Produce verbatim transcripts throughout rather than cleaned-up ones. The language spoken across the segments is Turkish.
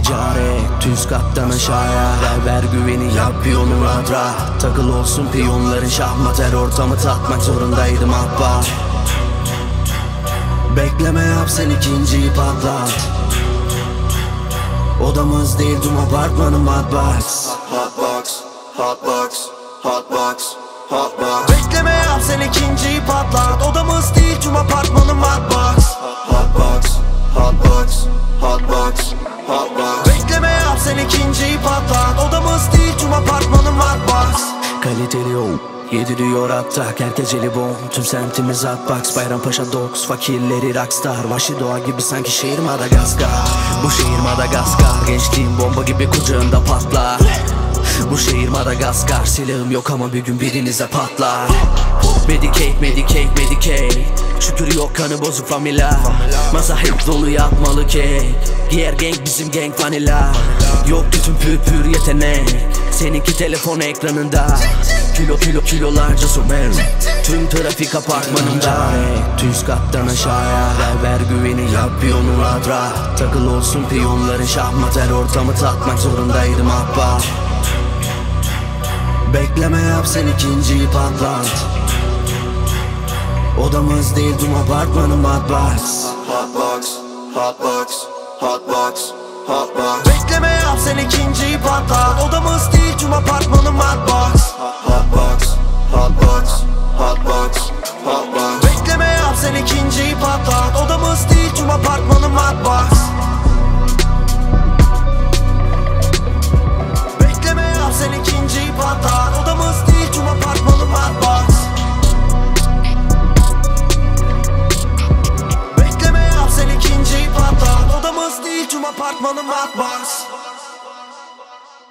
ticaret, üst kattan aşağıya. Ver ver güveni, yap piyonu rahat rahat. Takıl olsun piyonların şahmat, her ortamı tatmak zorundaydım ahbap. Bekleme yap sen ikinciyi patlat. Odamız değil tüm apartmanım hotbox. Hotbox, hotbox, hotbox, hotbox. Bekleme yap sen ikinciyi patlat. Odamız değil tüm apartmanım hotbox. Hotbox, hotbox, hotbox, hotbox. Bekleme yap sen ikinciyi patlat. Odamız değil tüm apartmanım hotbox. Kaliteli o yediriyor attak, herkes jelibon. Tüm semtimiz hotbox. Bayrampaşa Dogs, fakirleri rockstar. Vahşi doğa gibi sanki şehir Madagaskar. Bu şehir Madagaskar, gençliğim bomba gibi kucağında patlar. Bu şehir Madagaskar, silahım yok ama bir gün birinize patlar. Medicate, medicate, medicate. Şükür yok kanı bozuk famila. Masa hep dolu yapmalı cake. Giyer gang bizim gang vanilla. Yok bütün pür pür yetenek. Seninki telefon ekranında. Kilo kilo kilolarca somer. Tüm trafik apartmanımda. Üst kattan aşağıya. Ver ver güveni, yap piyonu rahat rahat. Takıl olsun piyonların şahmat, her ortamı tatmak zorundaydım ahbap. Bekleme yap sen ikinciyi patlat. Odamız değil tüm apartmanım hotbox. Hotbox, hotbox, hotbox, hotbox. Bekleme yap sen ikinciyi patlat. Odamız değil tüm apartmanım hotbox. Hotbox, hotbox, hotbox, hotbox. Bekleme yap sen ikinciyi patlat. Odamız değil tüm apartmanım hotbox. Bekleme yap sen ikinciyi patlat. Odamız değil tüm apartmanım hotbox. Bekleme yap sen ikinciyi patlat. Odamız değil tüm apartmanım hotbox.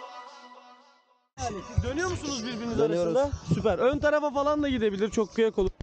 Dönüyor musunuz birbiriniz Dönüyoruz. arasında? Süper. Ön tarafa falan da gidebilir. Çok kıyak olur.